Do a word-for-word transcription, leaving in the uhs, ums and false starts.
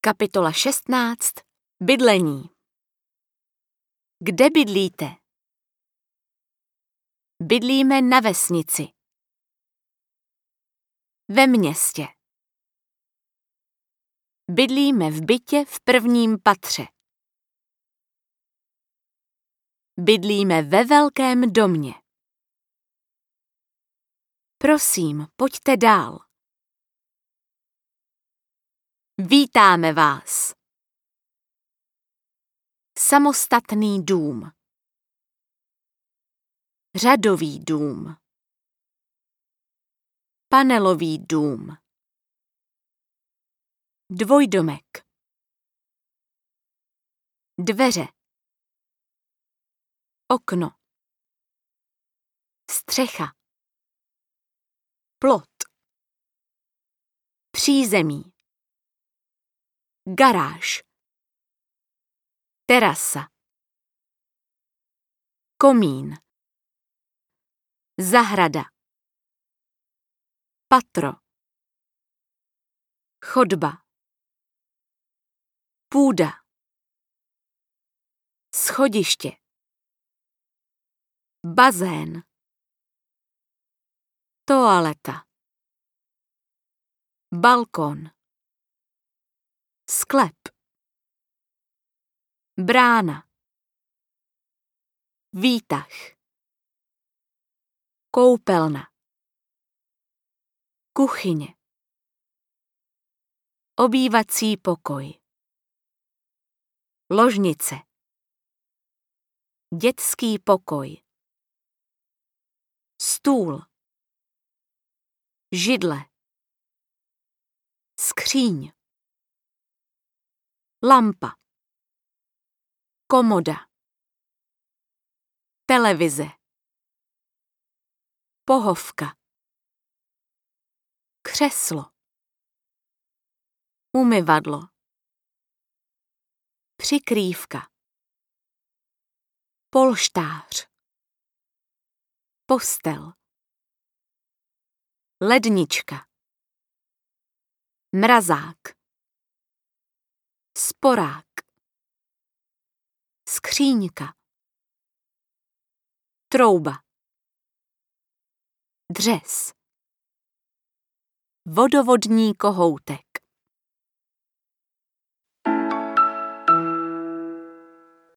Kapitola šestnáct. Bydlení. Kde bydlíte? Bydlíme na vesnici. Ve městě. Bydlíme v bytě v prvním patře. Bydlíme ve velkém domě. Prosím, pojďte dál. Vítáme vás. Samostatný dům. Řadový dům. Panelový dům. Dvojdomek. Dveře. Okno. Střecha. Plot. Přízemí. Garáž. Terasa. Komín. Zahrada. Patro. Chodba. Půda. Schodiště. Bazén. Toaleta. Balkon. Sklep. Brána. Výtah. Koupelna. Kuchyně. Obývací pokoj. Ložnice. Dětský pokoj. Stůl. Židle. Skříň. Lampa. Komoda. Televize. Pohovka. Křeslo. Umyvadlo. Přikrývka. Polštář. Postel. Lednička. Mrazák. Sporák. Skříňka. Trouba. Dřez. Vodovodní kohoutek.